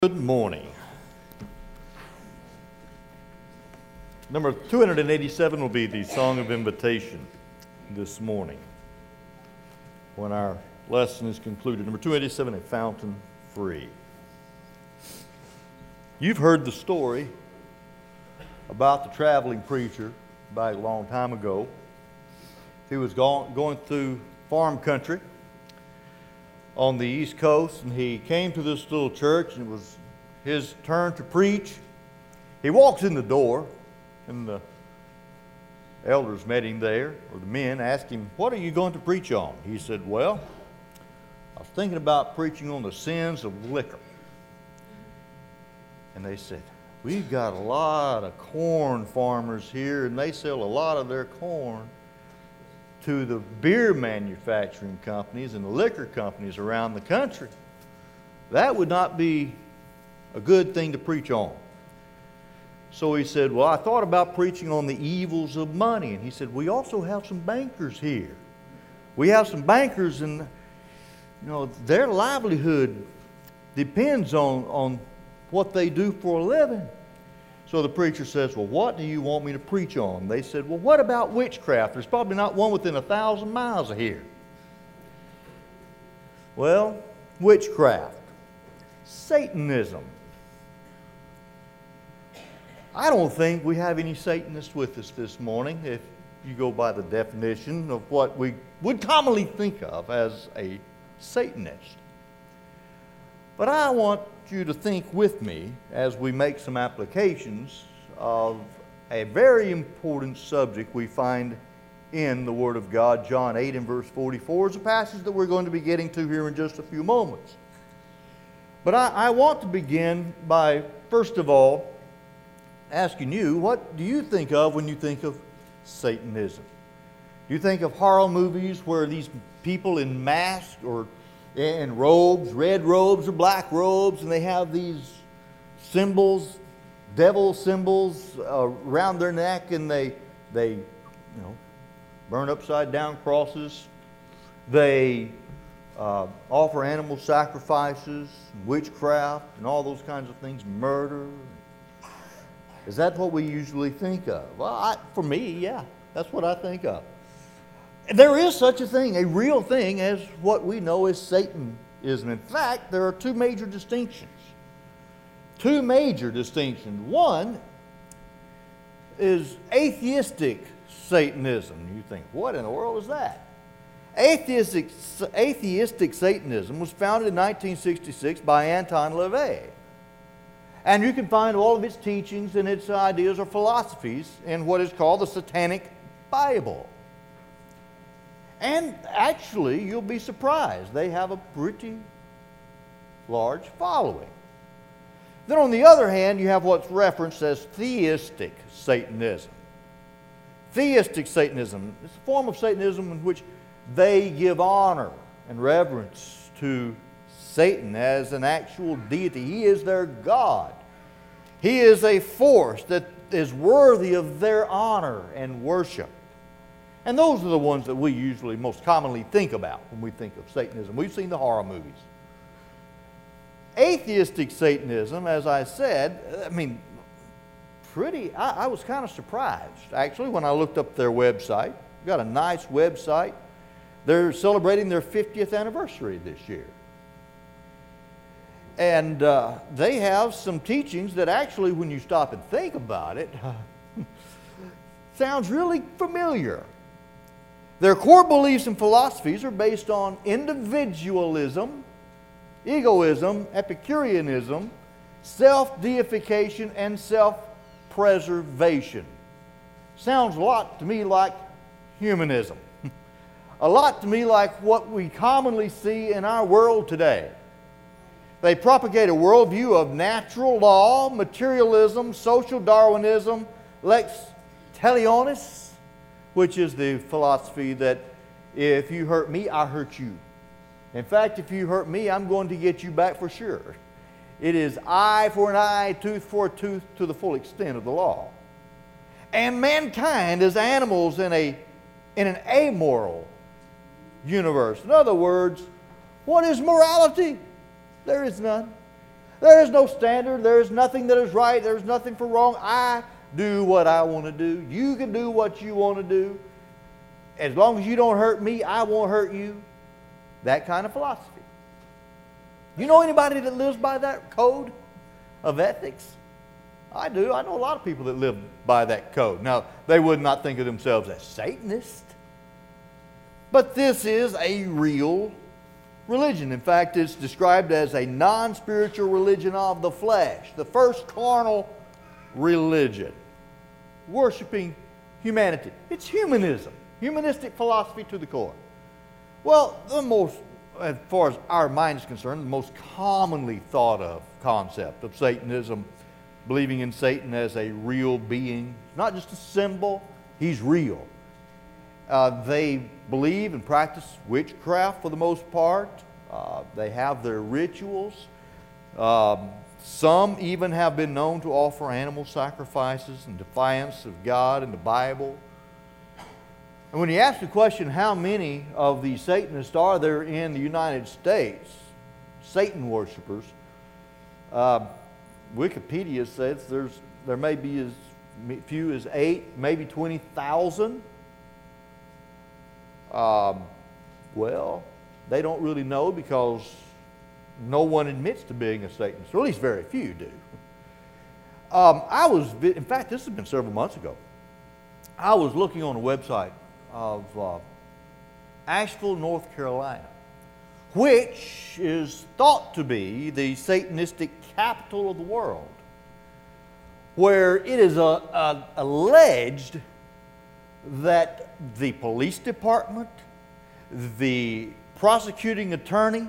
Good morning. Number 287 will be the Song of Invitation this morning when our lesson is concluded. Number 287, A Fountain Free. You've heard the story about the traveling preacher back a long time ago. He was going through farm country on the East Coast, and he came to this little church, and it was his turn to preach. He walks in the door, and the elders met him there, or the men asked him, "What are you going to preach on?" He said, "Well, I was thinking about preaching on the sins of liquor." And they said, "We've got a lot of corn farmers here, and they sell a lot of their corn to the beer manufacturing companies and the liquor companies around the country. That would not be a good thing to preach on." So he said, "Well, I thought about preaching on the evils of money." And he said, "We also have some bankers here. We have some bankers, and their livelihood depends on what they do for a living." So the preacher says, "Well, what do you want me to preach on?" They said, "Well, what about witchcraft? There's probably not one within 1,000 miles of here." Well, witchcraft, Satanism. I don't think we have any Satanists with us this morning, if you go by the definition of what we would commonly think of as a Satanist. But I want you to think with me as we make some applications of a very important subject we find in the Word of God. John 8 and verse 44 is a passage that we're going to be getting to here in just a few moments. But I want to begin by, first of all, asking you, what do you think of when you think of Satanism? Do you think of horror movies where these people in masks or in robes, red robes or black robes, and they have these symbols, devil symbols around their neck, and they burn upside down crosses? They offer animal sacrifices, witchcraft, and all those kinds of things, murder. Is that what we usually think of? Well, for me, yeah, that's what I think of. There is such a thing, a real thing, as what we know as Satanism. In fact, there are two major distinctions. Two major distinctions. One is atheistic Satanism. You think, what in the world is that? Atheistic Satanism was founded in 1966 by Anton LaVey. And you can find all of its teachings and its ideas or philosophies in what is called the Satanic Bible. And actually, you'll be surprised, they have a pretty large following. Then on the other hand, you have what's referenced as theistic Satanism. Theistic Satanism is a form of Satanism in which they give honor and reverence to Satan as an actual deity. He is their God. He is a force that is worthy of their honor and worship. And those are the ones that we usually most commonly think about when we think of Satanism. We've seen the horror movies. Atheistic Satanism, as I said, I was kind of surprised, actually, when I looked up their website. They've got a nice website. They're celebrating their 50th anniversary this year. And they have some teachings that actually, when you stop and think about it, sounds really familiar. Their core beliefs and philosophies are based on individualism, egoism, Epicureanism, self-deification, and self-preservation. Sounds a lot to me like humanism. A lot to me like what we commonly see in our world today. They propagate a worldview of natural law, materialism, social Darwinism, lex talionis, which is the philosophy that if you hurt me, I hurt you. In fact, if you hurt me, I'm going to get you back for sure. It is eye for an eye, tooth for a tooth, to the full extent of the law. And mankind is animals in an amoral universe. In other words, what is morality? There is none. There is no standard. There is nothing that is right. There is nothing for wrong. I do what I want to do. You can do what you want to do. As long as you don't hurt me, I won't hurt you. That kind of philosophy. You know anybody that lives by that code of ethics? I do. I know a lot of people that live by that code. Now, they would not think of themselves as Satanists. But this is a real religion. In fact, it's described as a non-spiritual religion of the flesh. The first carnal religion. Worshipping humanity. It's humanism. Humanistic philosophy to the core. Well, as far as our mind is concerned, the most commonly thought of concept of Satanism, believing in Satan as a real being, not just a symbol, he's real. They believe and practice witchcraft for the most part. They have their rituals. Some even have been known to offer animal sacrifices in defiance of God and the Bible. And when you ask the question, how many of the Satanists are there in the United States, Satan worshipers, Wikipedia says there may be as few as 8, maybe 20,000. Well, they don't really know because no one admits to being a Satanist, or at least very few do. In fact, this has been several months ago. I was looking on a website of Asheville, North Carolina, which is thought to be the Satanistic capital of the world, where it is alleged that the police department, the prosecuting attorney's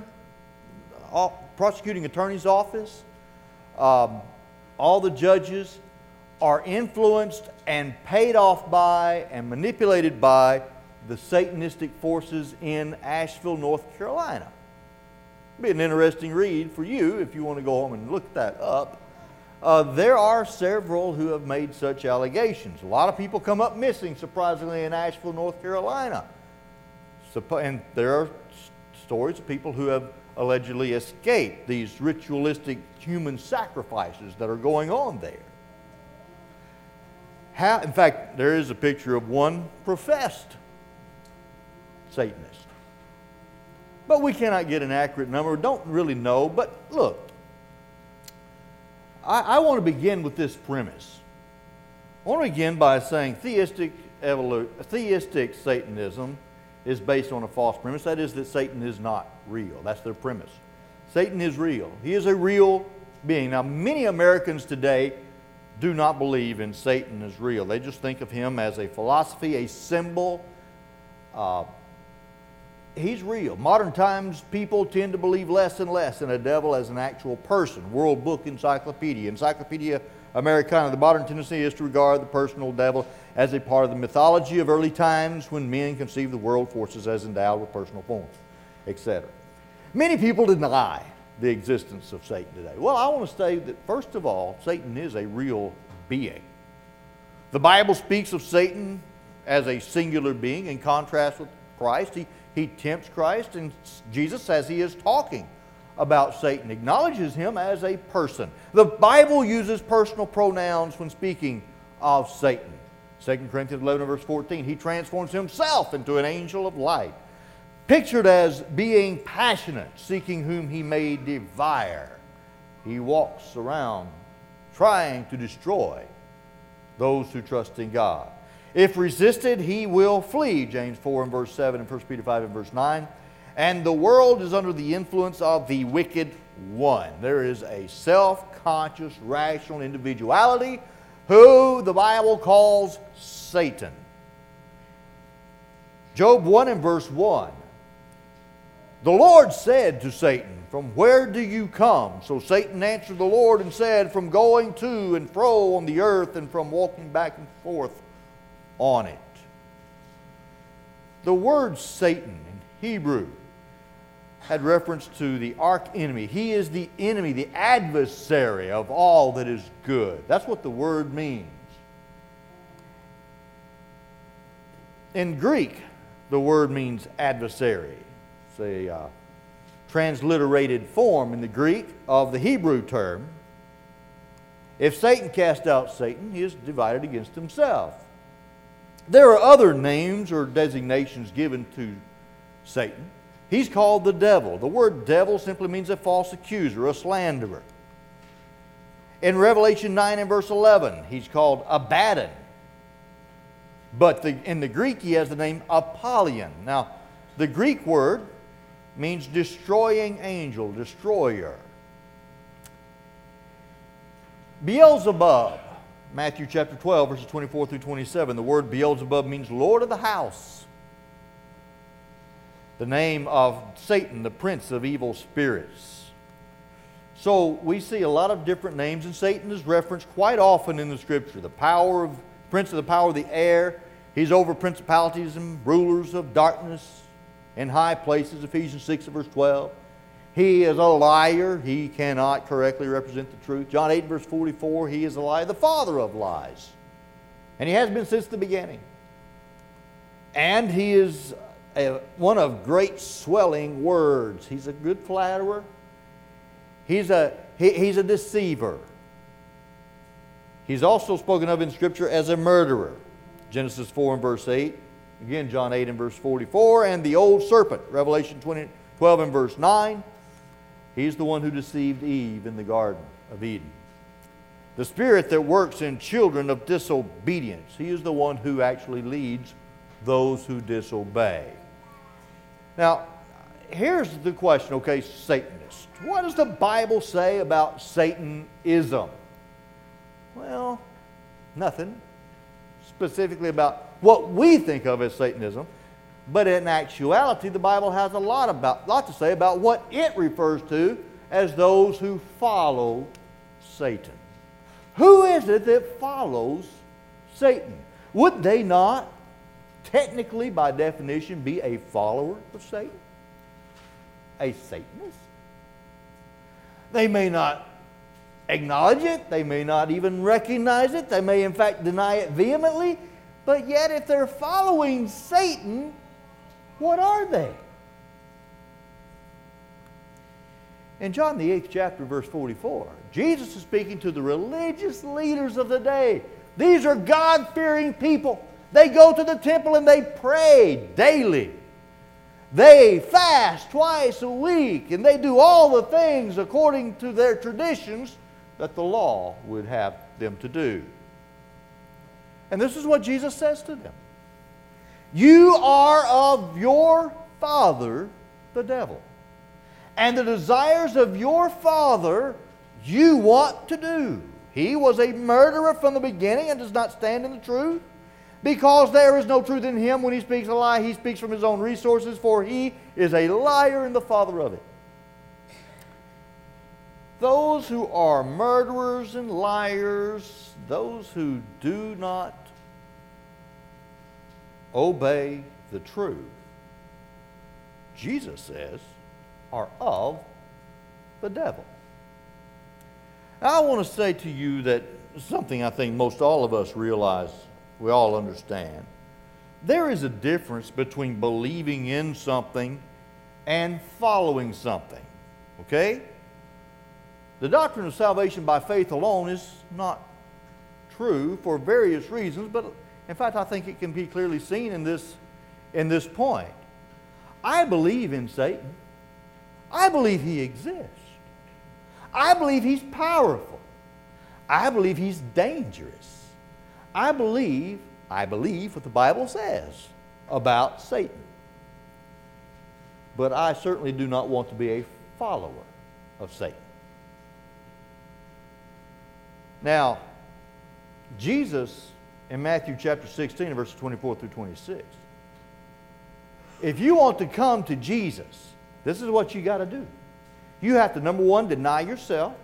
office, all the judges are influenced and paid off by and manipulated by the Satanistic forces in Asheville, North Carolina. It'll be an interesting read for you if you want to go home and look that up. There are several who have made such allegations. A lot of people come up missing, surprisingly, in Asheville, North Carolina. And there are stories of people who have allegedly escaped these ritualistic human sacrifices that are going on there. In fact, there is a picture of one professed Satanist. But we cannot get an accurate number. Don't really know. But look, I want to begin with this premise. I want to begin by saying theistic Satanism is based on a false premise. That is that Satan is not real. That's their premise. Satan is real. He is a real being. Now, many Americans today do not believe in Satan as real. They just think of him as a philosophy, a symbol. He's real. Modern times, people tend to believe less and less in a devil as an actual person. World Book Encyclopedia. Encyclopedia Americana. The modern tendency is to regard the personal devil as a part of the mythology of early times when men conceived the world forces as endowed with personal forms, etc. Many people deny the existence of Satan today. Well, I want to say that, first of all, Satan is a real being. The Bible speaks of Satan as a singular being in contrast with Christ. He tempts Christ, and Jesus, as he is talking about Satan, acknowledges him as a person. The Bible uses personal pronouns when speaking of Satan. 2 Corinthians 11 verse 14, he transforms himself into an angel of light, pictured as being passionate, seeking whom he may devour. He walks around trying to destroy those who trust in God. If resisted, he will flee, James 4 and verse 7 and 1 Peter 5 and verse 9. And the world is under the influence of the wicked one. There is a self-conscious, rational individuality who the Bible calls Satan. Job 1 and verse 1. The Lord said to Satan, "From where do you come?" So Satan answered the Lord and said, "From going to and fro on the earth and from walking back and forth on it." The word Satan in Hebrew had reference to the arch-enemy. He is the enemy, the adversary of all that is good. That's what the word means. In Greek, the word means adversary. It's a transliterated form in the Greek of the Hebrew term. If Satan cast out Satan, he is divided against himself. There are other names or designations given to Satan. He's called the devil. The word devil simply means a false accuser, a slanderer. In Revelation 9 and verse 11, he's called Abaddon. But in the Greek, he has the name Apollyon. Now, the Greek word means destroying angel, destroyer. Beelzebub, Matthew chapter 12, verses 24 through 27. The word Beelzebub means Lord of the house. The name of Satan, the prince of evil spirits. So we see a lot of different names, and Satan is referenced quite often in the Scripture. The prince of the power of the air. He's over principalities and rulers of darkness in high places, Ephesians 6 verse 12. He is a liar. He cannot correctly represent the truth. John 8 verse 44, he is a liar, the father of lies. And he has been since the beginning. And he is one of great swelling words. He's a good flatterer. He's a deceiver. He's also spoken of in Scripture as a murderer. Genesis 4 and verse 8. Again, John 8 and verse 44. And the old serpent, Revelation 12 and verse 9. He's the one who deceived Eve in the Garden of Eden. The spirit that works in children of disobedience. He is the one who actually leads those who disobey. Now, here's the question, okay, Satanist. What does the Bible say about Satanism? Well, nothing specifically about what we think of as Satanism, but in actuality, the Bible has a lot to say about what it refers to as those who follow Satan. Who is it that follows Satan? Would they not, technically by definition, be a follower of Satan? A Satanist? They may not acknowledge it. They may not even recognize it. They may in fact deny it vehemently. But yet if they're following Satan, what are they? In John the 8th chapter, verse 44, Jesus is speaking to the religious leaders of the day. These are God-fearing people. They go to the temple and they pray daily. They fast twice a week, and they do all the things according to their traditions that the law would have them to do. And this is what Jesus says to them. You are of your father, the devil. And the desires of your father you want to do. He was a murderer from the beginning and does not stand in the truth. Because there is no truth in him. When he speaks a lie, he speaks from his own resources, for he is a liar and the father of it. Those who are murderers and liars, those who do not obey the truth, Jesus says, are of the devil. Now, I want to say to you that something I think most all of us realize, we all understand. There is a difference between believing in something and following something. Okay? The doctrine of salvation by faith alone is not true for various reasons, but in fact I think it can be clearly seen in this point. I believe in Satan. I believe he exists. I believe he's powerful. I believe he's dangerous. I believe what the Bible says about Satan. But I certainly do not want to be a follower of Satan. Now, Jesus in Matthew chapter 16, verses 24 through 26. If you want to come to Jesus, this is what you got to do. You have to, number one, deny yourself.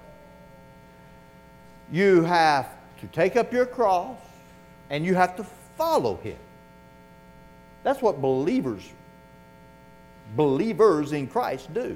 You have to take up your cross, and you have to follow him. That's what believers in Christ do.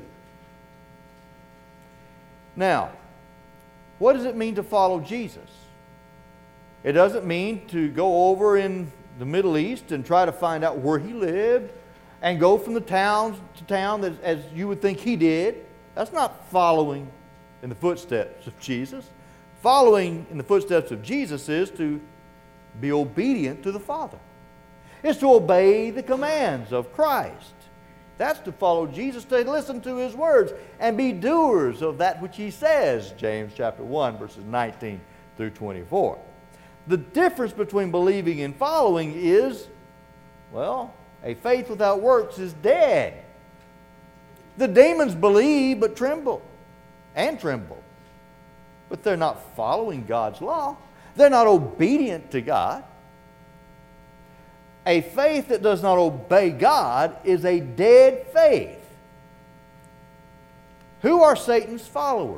Now, what does it mean to follow Jesus? It doesn't mean to go over in the Middle East and try to find out where he lived and go from the town to town as you would think he did. That's not following in the footsteps of Jesus. Following in the footsteps of Jesus is to be obedient to the Father. It's to obey the commands of Christ. That's to follow Jesus, to listen to His words and be doers of that which He says, James chapter 1, verses 19 through 24. The difference between believing and following is, well, a faith without works is dead. The demons believe but tremble, but they're not following God's law. They're not obedient to God. A faith that does not obey God is a dead faith. Who are Satan's followers?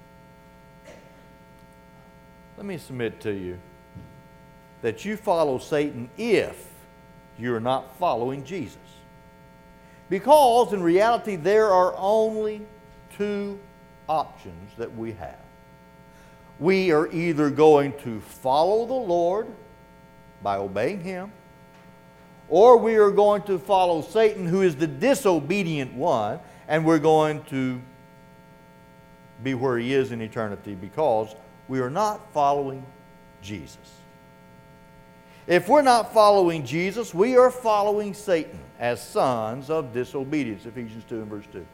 Let me submit to you that you follow Satan if you're not following Jesus. Because in reality there are only two options that we have. We are either going to follow the Lord by obeying Him, or we are going to follow Satan, who is the disobedient one, and we're going to be where he is in eternity because we are not following Jesus. If we're not following Jesus, we are following Satan as sons of disobedience, Ephesians 2 and verse 2.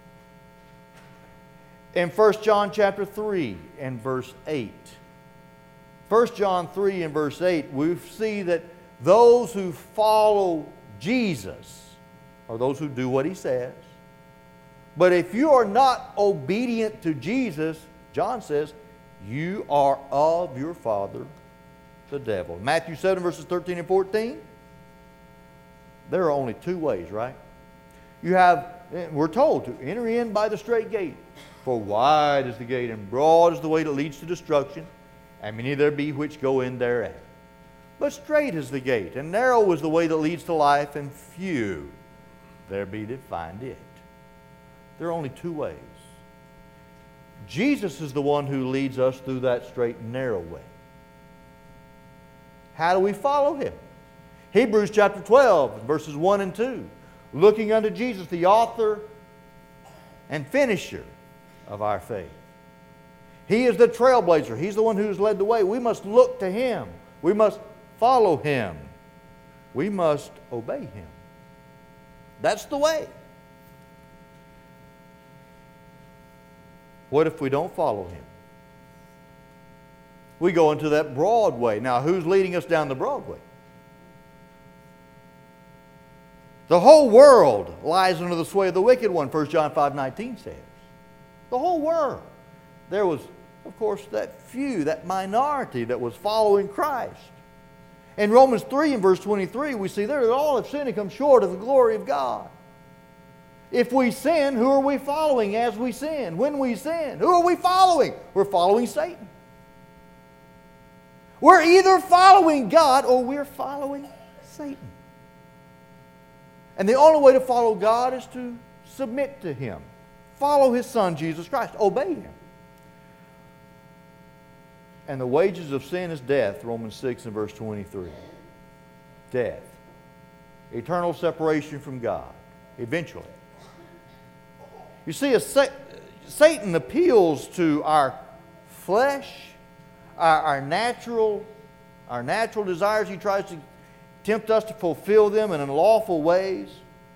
In 1 John chapter 3 and verse 8, 1 John 3 and verse 8, we see that those who follow Jesus are those who do what He says. But if you are not obedient to Jesus, John says, you are of your father, the devil. Matthew 7 verses 13 and 14, there are only two ways, right? We're told to enter in by the straight gate. For wide is the gate and broad is the way that leads to destruction, and many there be which go in thereat. But straight is the gate, and narrow is the way that leads to life, and few there be that find it. There are only two ways. Jesus is the one who leads us through that straight and narrow way. How do we follow Him? Hebrews chapter 12, verses 1 and 2. Looking unto Jesus, the author and finisher of our faith. He is the trailblazer. He's the one who's led the way. We must look to Him. We must follow Him. We must obey Him. That's the way. What if we don't follow Him? We go into that broad way. Now, who's leading us down the broad way? The whole world lies under the sway of the wicked one, 1 John 5:19 says. The whole world. There was, of course, that few, that minority that was following Christ. In Romans 3 and verse 23, we see there that all have sinned and come short of the glory of God. If we sin, who are we following as we sin? When we sin, who are we following? We're following Satan. We're either following God or we're following Satan. And the only way to follow God is to submit to Him. Follow His Son, Jesus Christ. Obey Him. And the wages of sin is death, Romans 6 and verse 23. Death. Eternal separation from God. Eventually. You see, Satan appeals to our flesh, our natural desires. He tries to tempt us to fulfill them in unlawful ways.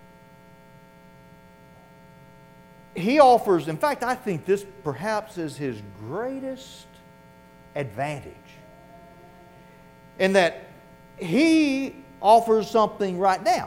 He offers, in fact, I think this perhaps is his greatest advantage, in that he offers something right now.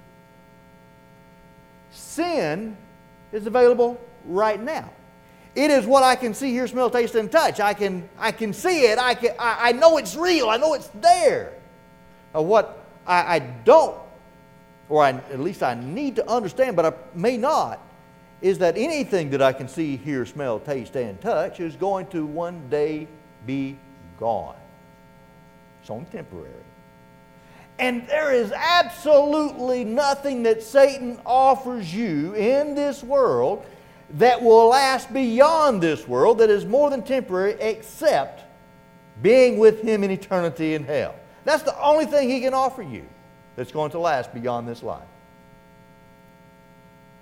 Sin is available right now. It is what I can see, hear, smell, taste, and touch. I can see it. I know it's real. I know it's there. What I don't, or at least I need to understand, but I may not, is that anything that I can see, hear, smell, taste, and touch is going to one day be gone. It's only temporary. And there is absolutely nothing that Satan offers you in this world that will last beyond this world, that is more than temporary, except being with Him in eternity in hell. That's the only thing he can offer you that's going to last beyond this life.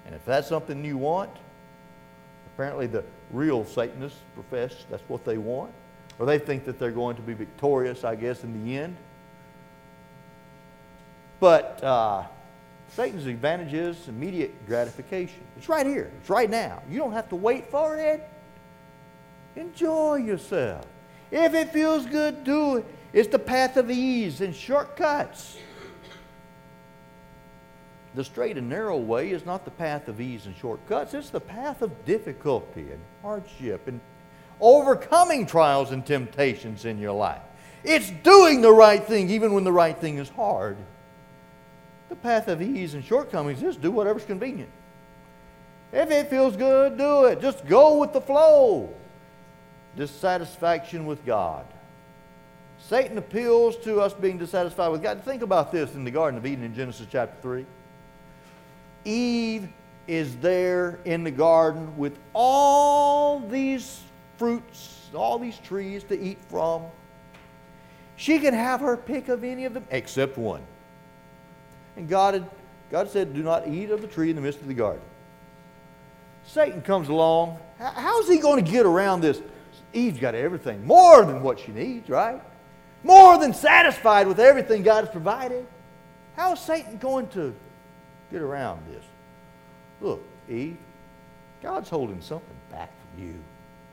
And if that's something you want, apparently the real Satanists profess that's what they want. Or they think that they're going to be victorious, I guess, in the end. But Satan's advantage is immediate gratification. It's right here. It's right now. You don't have to wait for it. Enjoy yourself. If it feels good, do it. It's the path of ease and shortcuts. The straight and narrow way is not the path of ease and shortcuts. It's the path of difficulty and hardship and overcoming trials and temptations in your life. It's doing the right thing even when the right thing is hard. The path of ease and shortcomings is do whatever's convenient. If it feels good, do it. Just go with the flow. Dissatisfaction with God. Satan appeals to us being dissatisfied with God. Think about this in the Garden of Eden in Genesis chapter 3. Eve is there in the garden with all these fruits, all these trees to eat from. She can have her pick of any of them except one. And God said, do not eat of the tree in the midst of the garden. Satan comes along. How's he going to get around this? Eve's got everything, more than what she needs, right? More than satisfied with everything God has provided. How is Satan going to get around this? Look, Eve, God's holding something back from you.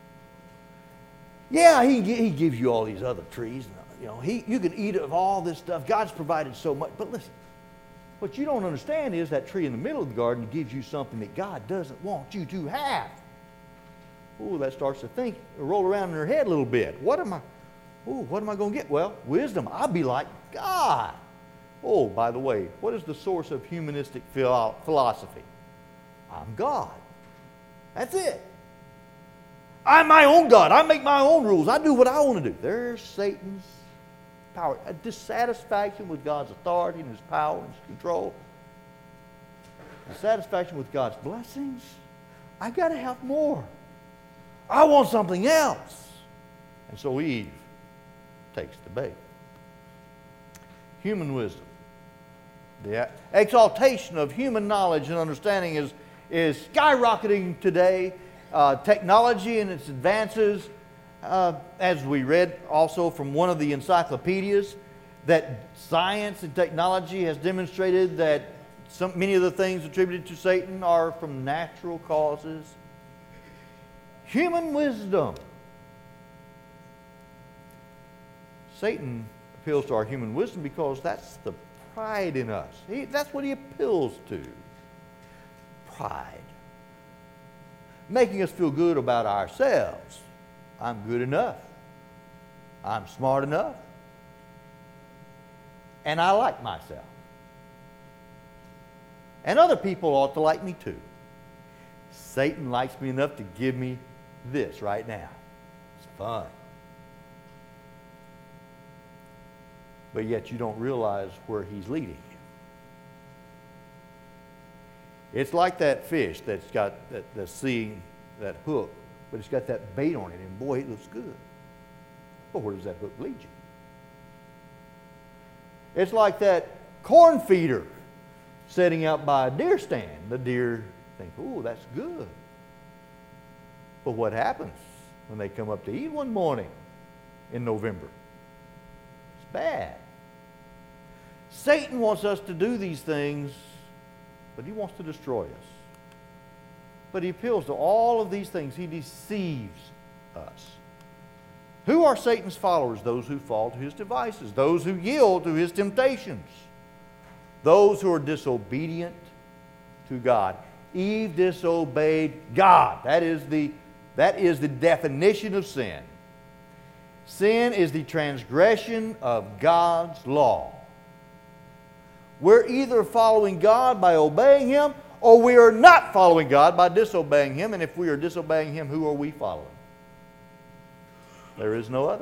Yeah, he gives you all these other trees. You can eat of all this stuff. God's provided so much. But listen, what you don't understand is that tree in the middle of the garden gives you something that God doesn't want you to have. Oh, that starts to roll around in her head a little bit. What am I going to get? Well, wisdom. I'll be like God. Oh, by the way, what is the source of humanistic philosophy? I'm God. That's it. I'm my own God. I make my own rules. I do what I want to do. There's Satan's power. A dissatisfaction with God's authority and His power and His control. Dissatisfaction with God's blessings. I got to have more. I want something else. And so Eve takes the bait. Human wisdom. The exaltation of human knowledge and understanding is skyrocketing today. Technology and its advances, as we read also from one of the encyclopedias, that science and technology has demonstrated that many of the things attributed to Satan are from natural causes. Human wisdom. Satan appeals to our human wisdom because that's the pride in us. That's what he appeals to. Pride. Making us feel good about ourselves. I'm good enough. I'm smart enough. And I like myself. And other people ought to like me too. Satan likes me enough to give me this right now. It's fun. But yet you don't realize where he's leading you. It's like that fish that's got that's seeing that hook, but it's got that bait on it, and boy, it looks good. But where does that hook lead you? It's like that corn feeder setting out by a deer stand. The deer think, "Oh, that's good." But what happens when they come up to eat one morning in November? It's bad. Satan wants us to do these things, but he wants to destroy us. But he appeals to all of these things. He deceives us. Who are Satan's followers? Those who fall to his devices. Those who yield to his temptations. Those who are disobedient to God. Eve disobeyed God. That is the definition of sin. Sin is the transgression of God's law. We're either following God by obeying Him, or we are not following God by disobeying Him. And if we are disobeying Him, who are we following? There is no other.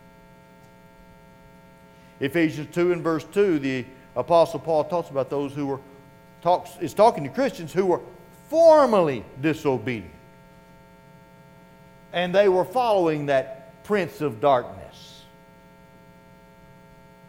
Ephesians 2 and verse 2, the Apostle Paul talks about those who is talking to Christians who were formerly disobedient. And they were following that prince of darkness.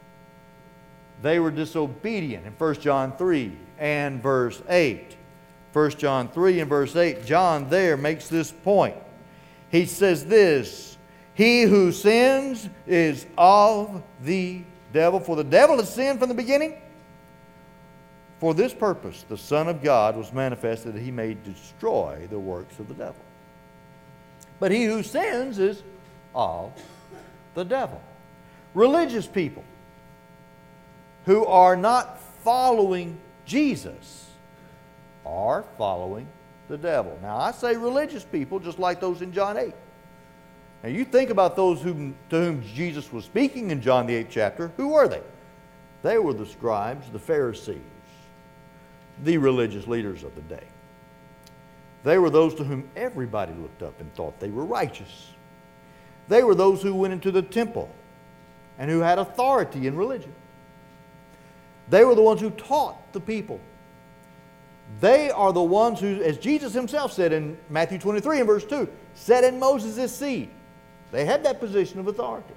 They were disobedient in 1 John 3 and verse 8. 1 John 3 and verse 8, John there makes this point. He says this, he who sins is of the devil, for the devil has sinned from the beginning. For this purpose, the Son of God was manifested that he may destroy the works of the devil. But he who sins is of the devil. Religious people who are not following Jesus are following the devil. Now, I say religious people just like those in John 8. Now, you think about those to whom Jesus was speaking in John the 8th chapter. Who were they? They were the scribes, the Pharisees, the religious leaders of the day. They were those to whom everybody looked up and thought they were righteous. They were those who went into the temple and who had authority in religion. They were the ones who taught the people. They are the ones who, as Jesus himself said in Matthew 23 and verse 2, sat in Moses' seat. They had that position of authority.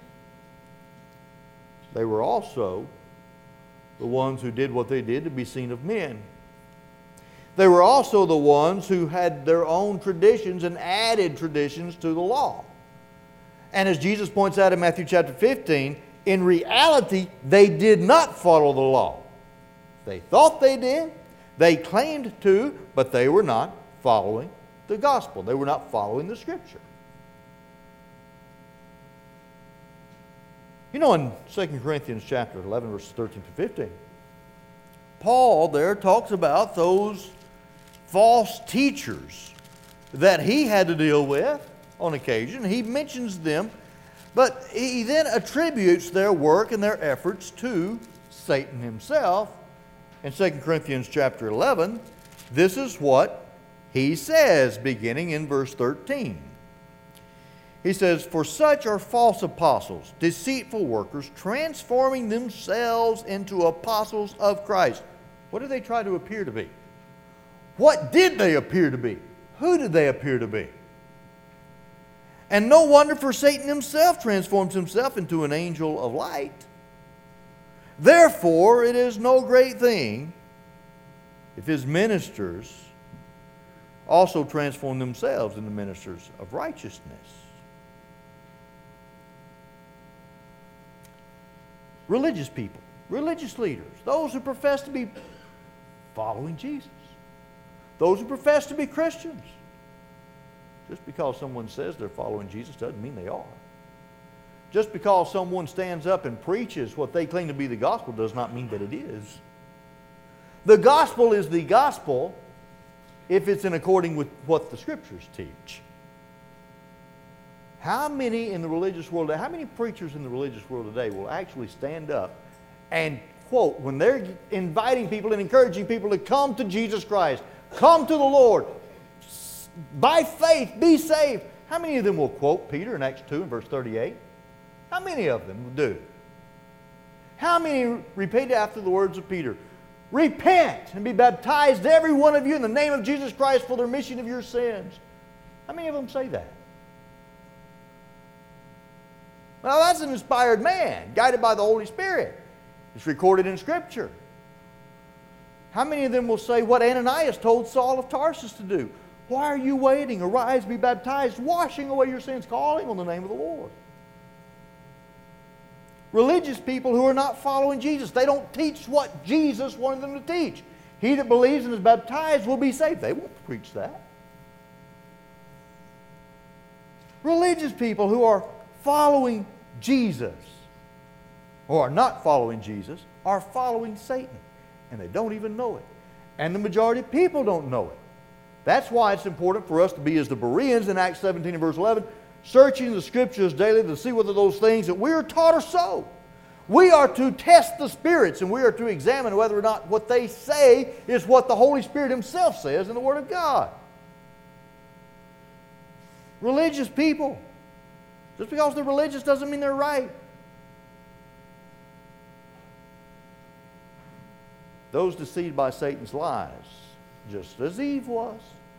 They were also the ones who did what they did to be seen of men. They were also the ones who had their own traditions and added traditions to the law. And as Jesus points out in Matthew chapter 15, in reality, they did not follow the law. They thought they did. They claimed to, but they were not following the gospel. They were not following the Scripture. You know, in 2 Corinthians chapter 11, verses 13 to 15, Paul there talks about those false teachers that he had to deal with on occasion. He mentions them, but he then attributes their work and their efforts to Satan himself. In 2 Corinthians chapter 11, this is what he says, beginning in verse 13. He says, "For such are false apostles, deceitful workers, transforming themselves into apostles of Christ." What did they try to appear to be? What did they appear to be? Who did they appear to be? And no wonder, for Satan himself transforms himself into an angel of light. Therefore, it is no great thing if his ministers also transform themselves into ministers of righteousness. Religious people, religious leaders, those who profess to be following Jesus, those who profess to be Christians. Just because someone says they're following Jesus doesn't mean they are. Just because someone stands up and preaches what they claim to be the gospel does not mean that it is. The gospel is the gospel if it's in according with what the Scriptures teach. How many in the religious world, how many preachers in the religious world today will actually stand up and quote, when they're inviting people and encouraging people to come to Jesus Christ, come to the Lord, by faith, be saved. How many of them will quote Peter in Acts 2 and verse 38? How many of them do? How many repeat after the words of Peter? Repent and be baptized, every one of you, in the name of Jesus Christ for the remission of your sins. How many of them say that? Well, that's an inspired man, guided by the Holy Spirit. It's recorded in Scripture. How many of them will say what Ananias told Saul of Tarsus to do? Why are you waiting? Arise, be baptized, washing away your sins, calling on the name of the Lord. Religious people who are not following Jesus, they don't teach what Jesus wanted them to teach. He that believes and is baptized will be saved. They won't preach that. Religious people who are following Jesus or are not following Jesus are following Satan, and they don't even know it. And the majority of people don't know it. That's why it's important for us to be as the Bereans in Acts 17 and verse 11, searching the Scriptures daily to see whether those things that we are taught are so. We are to test the spirits, and we are to examine whether or not what they say is what the Holy Spirit Himself says in the Word of God. Religious people, just because they're religious doesn't mean they're right. Those deceived by Satan's lies, just as Eve was.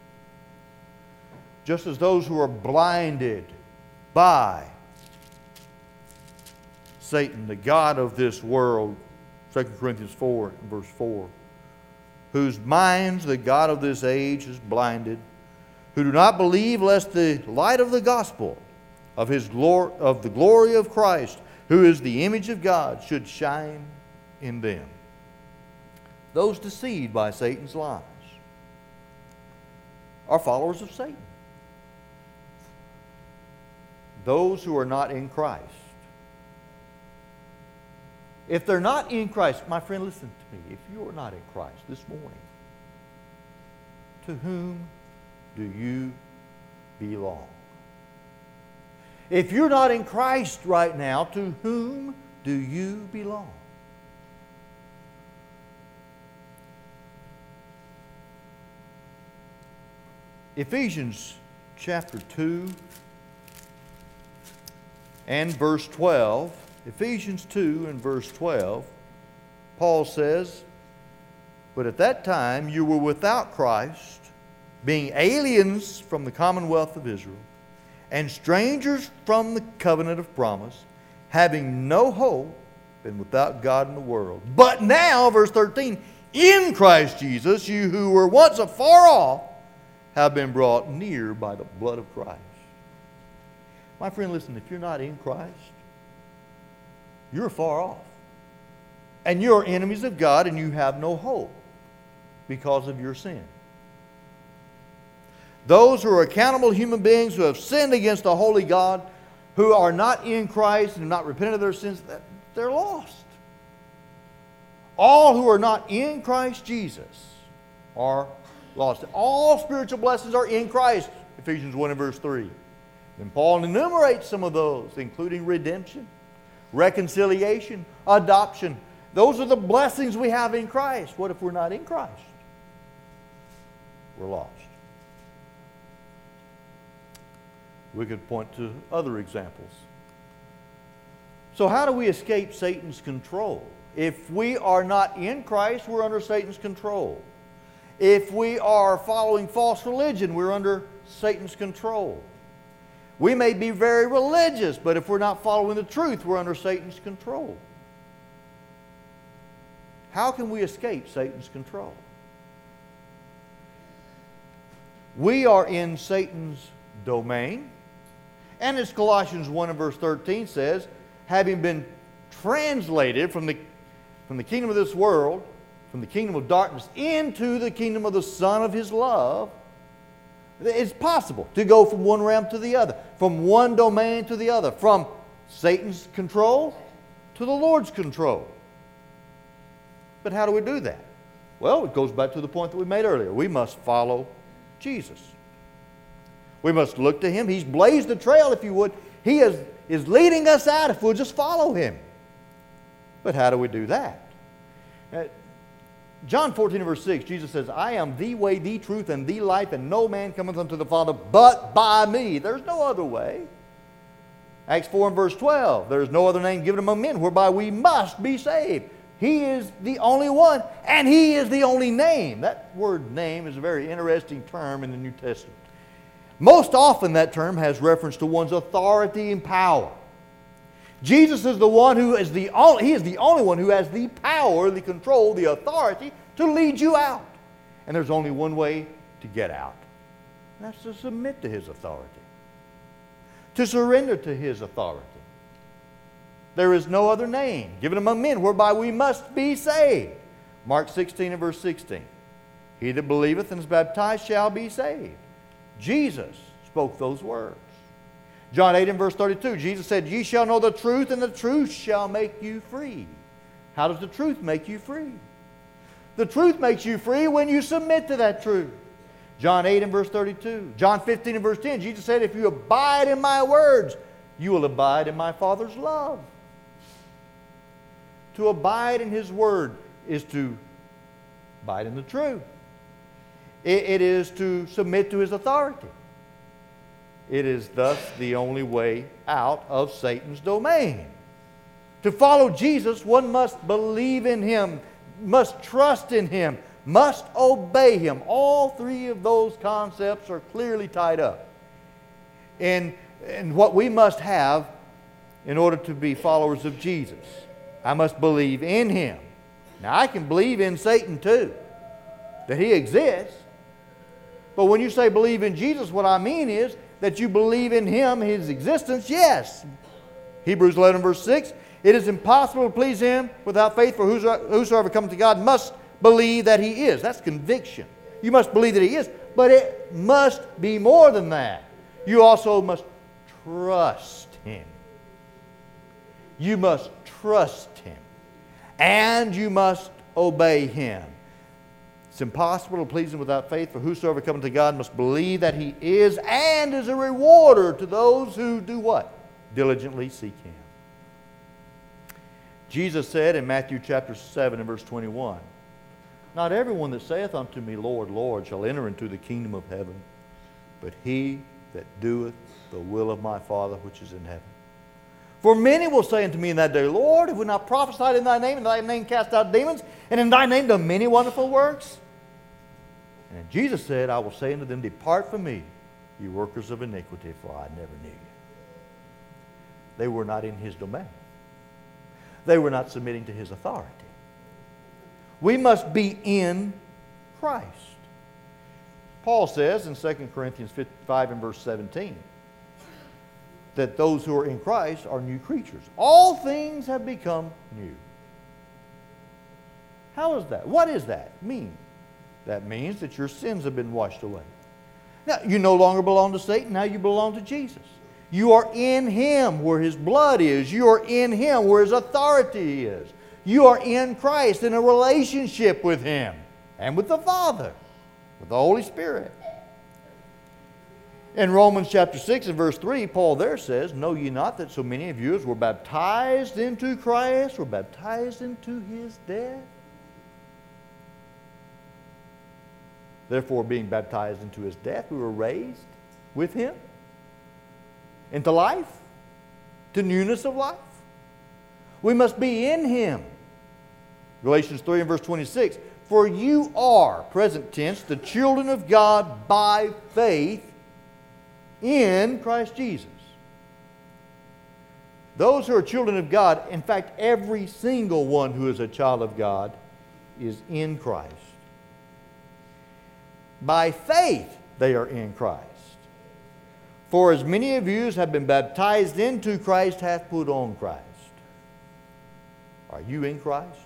Just as those who are blinded by Satan, the god of this world, 2 Corinthians 4 and verse 4, whose minds the God of this age has blinded, who do not believe lest the light of the gospel of the glory of Christ, who is the image of God, should shine in them. Those deceived by Satan's lies are followers of Satan. Those who are not in Christ. If they're not in Christ, my friend, listen to me. If you are not in Christ this morning, to whom do you belong? If you're not in Christ right now, to whom do you belong? Ephesians chapter 2 and verse 12. Ephesians 2 and verse 12, Paul says, "But at that time you were without Christ, being aliens from the commonwealth of Israel, and strangers from the covenant of promise, having no hope and without God in the world. But now," verse 13, "in Christ Jesus, you who were once afar off have been brought near by the blood of Christ." My friend, listen, if you're not in Christ, you're far off. And you're enemies of God, and you have no hope because of your sin. Those who are accountable human beings who have sinned against a holy God, who are not in Christ and have not repented of their sins, they're lost. All who are not in Christ Jesus are lost. All spiritual blessings are in Christ, Ephesians 1 and verse 3. And Paul enumerates some of those, including redemption, reconciliation, adoption. Those are the blessings we have in Christ. What if we're not in Christ? We're lost. We could point to other examples. So how do we escape Satan's control? If we are not in Christ, we're under Satan's control. If we are following false religion, we're under Satan's control. We may be very religious, but if we're not following the truth, we're under Satan's control. How can we escape Satan's control? We are in Satan's domain. And as Colossians 1 and verse 13 says, having been translated from the kingdom of this world, from the kingdom of darkness, into the kingdom of the Son of His love, it's possible to go from one realm to the other, from one domain to the other, from Satan's control to the Lord's control. But how do we do that? Well, it goes back to the point that we made earlier. We must follow Jesus. We must look to Him. He's blazed the trail, if you would. He is leading us out if we'll just follow Him. But how do we do that? John 14 verse 6, Jesus says, "I am the way, the truth, and the life, and no man cometh unto the Father but by me." There's no other way. Acts 4 and verse 12, "There is no other name given among men whereby we must be saved." He is the only one, and He is the only name. That word name is a very interesting term in the New Testament. Most often that term has reference to one's authority and power. Jesus is the one who is the only one who has the power, the control, the authority to lead you out. And there's only one way to get out. And that's to submit to His authority. To surrender to His authority. There is no other name given among men whereby we must be saved. Mark 16 and verse 16. "He that believeth and is baptized shall be saved." Jesus spoke those words. John 8 and verse 32, Jesus said, "Ye shall know the truth, and the truth shall make you free." How does the truth make you free? The truth makes you free when you submit to that truth. John 8 and verse 32. John 15 and verse 10, Jesus said, "If you abide in my words, you will abide in my Father's love." To abide in His word is to abide in the truth. It is to submit to His authority. It is thus the only way out of Satan's domain. To follow Jesus, one must believe in Him, must trust in Him, must obey Him. All three of those concepts are clearly tied up. And what we must have in order to be followers of Jesus. I must believe in Him. Now, I can believe in Satan too. that He exists. But when you say believe in Jesus, what I mean is that you believe in Him, His existence, yes. Hebrews 11 verse 6, it is impossible to please Him without faith, for whosoever cometh to God must believe that He is. That's conviction. You must believe that He is, but it must be more than that. You also must trust Him. You must trust Him. And you must obey Him. It's impossible to please Him without faith, for whosoever cometh to God must believe that He is, and is a rewarder to those who do what? Diligently seek Him. Jesus said in Matthew chapter 7 and verse 21, not everyone that saith unto me, Lord, Lord, shall enter into the kingdom of heaven, but he that doeth the will of my Father which is in heaven. For many will say unto me in that day, Lord, have we not prophesied in Thy name, in Thy name cast out demons, and in Thy name done many wonderful works? And Jesus said, I will say unto them, depart from me, ye workers of iniquity, for I never knew you. They were not in His domain. They were not submitting to His authority. We must be in Christ. Paul says in 2 Corinthians 5 and verse 17 that those who are in Christ are new creatures. All things have become new. How is that? What does that mean? That means that your sins have been washed away. Now, you no longer belong to Satan. Now you belong to Jesus. You are in Him where His blood is. You are in Him where His authority is. You are in Christ in a relationship with Him and with the Father, with the Holy Spirit. In Romans chapter 6 and verse 3, Paul there says, know ye not that so many of you as were baptized into Christ, were baptized into His death? Therefore, being baptized into His death, we were raised with Him into life, to newness of life. We must be in Him. Galatians 3 and verse 26, for you are, present tense, the children of God by faith in Christ Jesus. Those who are children of God, in fact, every single one who is a child of God is in Christ. By faith they are in Christ. For as many of you as have been baptized into Christ hath put on Christ. Are you in Christ?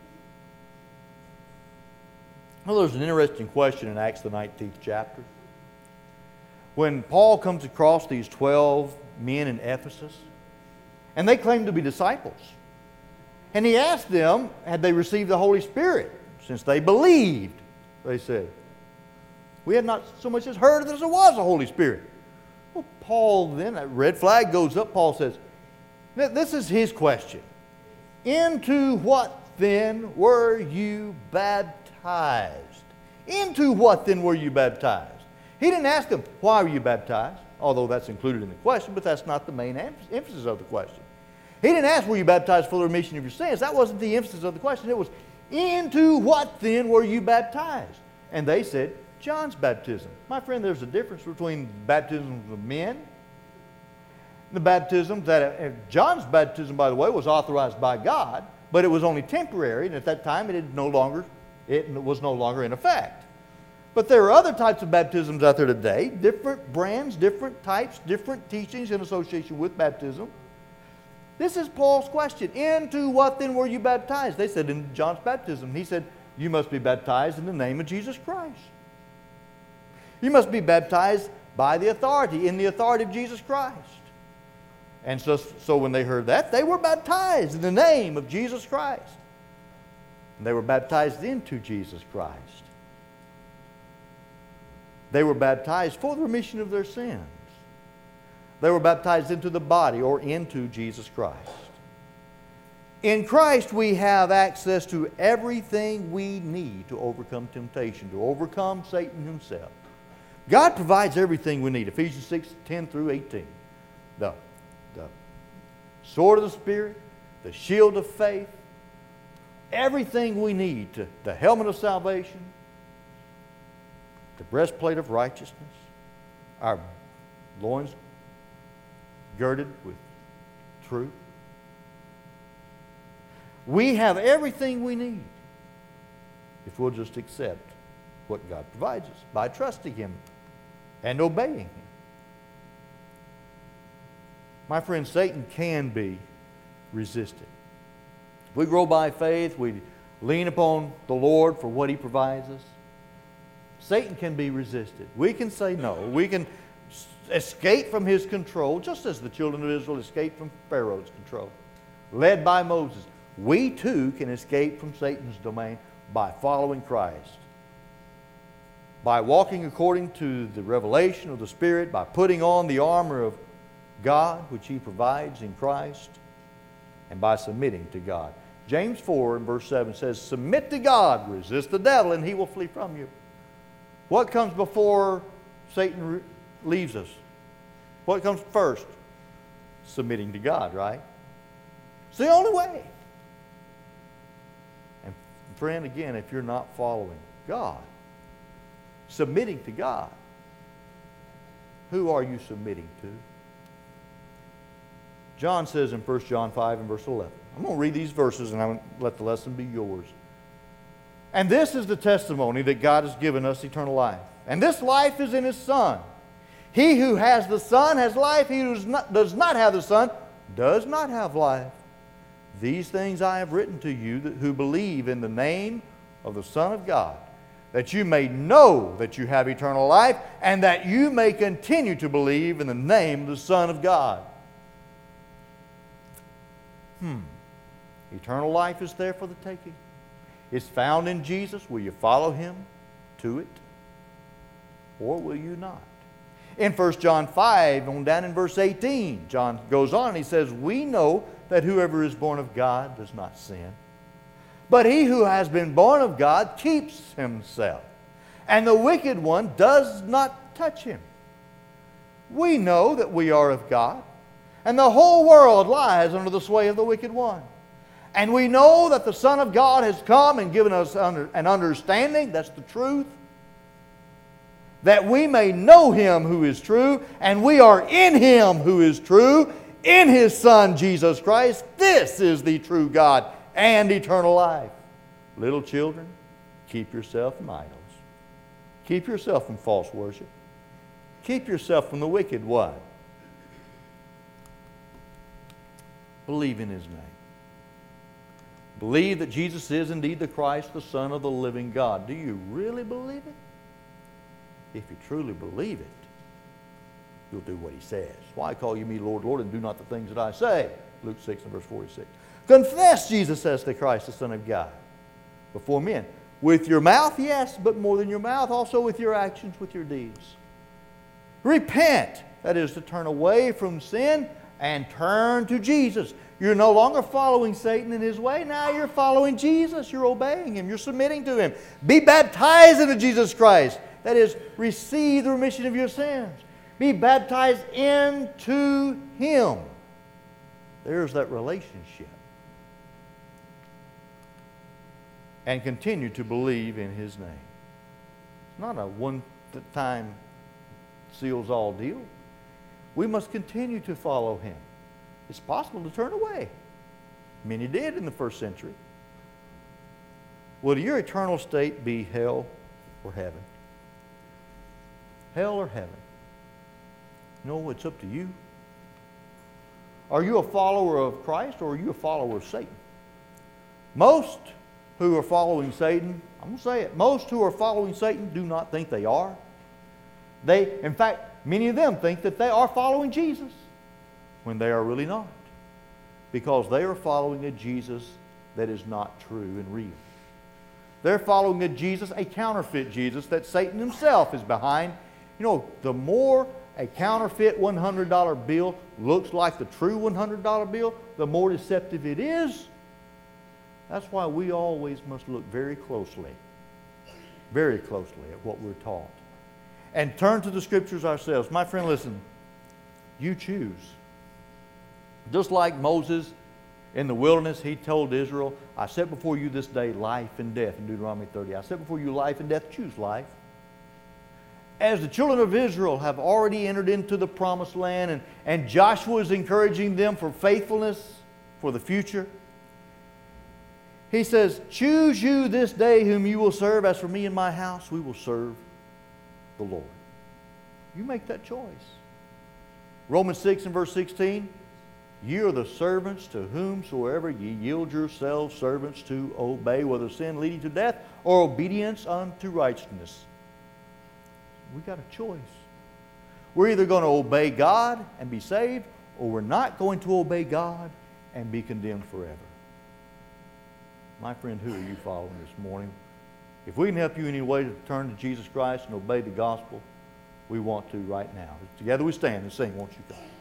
Well, there's an interesting question in Acts the 19th chapter. When Paul comes across these 12 men in Ephesus, and they claim to be disciples. And he asked them, had they received the Holy Spirit? Since they believed, they said, we had not so much as heard that there was a Holy Spirit. Well, Paul then, that red flag goes up, Paul says, this is his question. Into what then were you baptized? Into what then were you baptized? He didn't ask them, why were you baptized? Although that's included in the question, but that's not the main emphasis of the question. He didn't ask, were you baptized for the remission of your sins? That wasn't the emphasis of the question. It was, into what then were you baptized? And they said, John's baptism. My friend, there's a difference between baptisms of men. The baptism that John's baptism, by the way, was authorized by God, but it was only temporary, and at that time it was no longer in effect. But there are other types of baptisms out there today, different brands, different types, different teachings in association with baptism. This is Paul's question. Into what then were you baptized? They said, in John's baptism. He said, you must be baptized in the name of Jesus Christ. You must be baptized by the authority, in the authority of Jesus Christ. And so when they heard that, they were baptized in the name of Jesus Christ. And they were baptized into Jesus Christ. They were baptized for the remission of their sins. They were baptized into the body or into Jesus Christ. In Christ we have access to everything we need to overcome temptation, to overcome Satan himself. God provides everything we need. Ephesians 6, 10 through 18. The sword of the Spirit, the shield of faith, everything we need, the helmet of salvation, the breastplate of righteousness, our loins girded with truth. We have everything we need if we'll just accept what God provides us by trusting Him and obeying Him. My friend, Satan can be resisted. If we grow by faith, we lean upon the Lord for what He provides us, Satan can be resisted. We can say no. We can escape from his control, just as the children of Israel escaped from Pharaoh's control, led by Moses. We too can escape from Satan's domain by following Christ, by walking according to the revelation of the Spirit, by putting on the armor of God, which He provides in Christ, and by submitting to God. James 4 and verse 7 says, "Submit to God, resist the devil, and he will flee from you." What comes before Satan leaves us? What comes first? Submitting to God, right? It's the only way. And friend, again, if you're not following God, submitting to God, who are you submitting to? John says in 1 John 5 and verse 11. I'm going to read these verses and I'm going to let the lesson be yours. "And this is the testimony that God has given us, eternal life. And this life is in His Son. He who has the Son has life. He who does not have the Son does not have life. These things I have written to you who believe in the name of the Son of God, that you may know that you have eternal life, and that you may continue to believe in the name of the Son of God." Eternal life is there for the taking. It's found in Jesus. Will you follow Him to it? Or will you not? In 1 John 5, on down in verse 18, John goes on and he says, "We know that whoever is born of God does not sin. But he who has been born of God keeps himself, and the wicked one does not touch him. We know that we are of God, and the whole world lies under the sway of the wicked one. And we know that the Son of God has come and given us an understanding," that's the truth, "that we may know Him who is true, and we are in Him who is true, in His Son Jesus Christ. This is the true God and eternal life. Little children, keep yourself from idols. Keep yourself from false worship. Keep yourself from the wicked one. Believe in His name. Believe that Jesus is indeed the Christ, the Son of the living God." Do you really believe it? If you truly believe it, you'll do what He says. "Why call you me Lord, Lord, and do not the things that I say?" Luke 6 and verse 46. Confess Jesus as the Christ, the Son of God, before men. With your mouth, yes, but more than your mouth, also with your actions, with your deeds. Repent, that is to turn away from sin and turn to Jesus. You're no longer following Satan in his way. Now you're following Jesus. You're obeying Him. You're submitting to Him. Be baptized into Jesus Christ. That is, receive the remission of your sins. Be baptized into Him. There's that relationship. And continue to believe in His name. It's not a one-time seals-all deal. We must continue to follow Him. It's possible to turn away. Many did in the first century. Will your eternal state be hell or heaven? Hell or heaven? No, it's up to you. Are you a follower of Christ or are you a follower of Satan? Most who are following Satan, I'm going to say it, most who are following Satan do not think they are. In fact, many of them think that they are following Jesus when they are really not, because they are following a Jesus that is not true and real. They're following a Jesus, a counterfeit Jesus that Satan himself is behind. You know, the more a counterfeit $100 bill looks like the true $100 bill, the more deceptive it is. That's why we always must look very closely at what we're taught. And turn to the Scriptures ourselves. My friend, listen, you choose. Just like Moses in the wilderness, he told Israel, "I set before you this day life and death," in Deuteronomy 30. "I set before you life and death, choose life." As the children of Israel have already entered into the promised land, and Joshua is encouraging them for faithfulness for the future, He says, choose you this day whom you will serve. As for me and my house, we will serve the Lord. You make that choice. Romans 6 and verse 16, ye are the servants to whomsoever ye yield yourselves servants to obey, whether sin leading to death or obedience unto righteousness. We got a choice. We're either going to obey God and be saved, or we're not going to obey God and be condemned forever. My friend, who are you following this morning? If we can help you in any way to turn to Jesus Christ and obey the gospel, we want to right now. Together we stand and sing, won't you come?